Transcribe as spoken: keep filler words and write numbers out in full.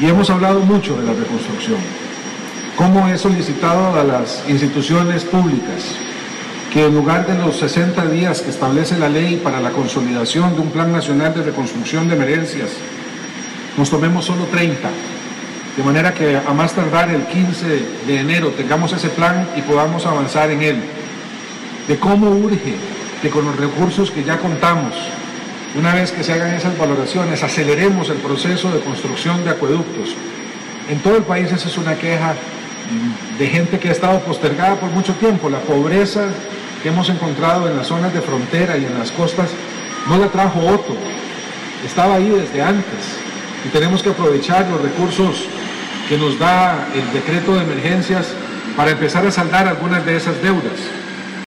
Y hemos hablado mucho de la reconstrucción. Cómo he solicitado a las instituciones públicas que en lugar de los sesenta días que establece la ley para la consolidación de un Plan Nacional de Reconstrucción de Emergencias, nos tomemos solo treinta, de manera que a más tardar el quince de enero tengamos ese plan y podamos avanzar en él. De cómo urge que con los recursos que ya contamos, una vez que se hagan esas valoraciones, aceleremos el proceso de construcción de acueductos. En todo el país esa es una queja de gente que ha estado postergada por mucho tiempo. La pobreza que hemos encontrado en las zonas de frontera y en las costas no la trajo Otto, estaba ahí desde antes y tenemos que aprovechar los recursos que nos da el decreto de emergencias para empezar a saldar algunas de esas deudas.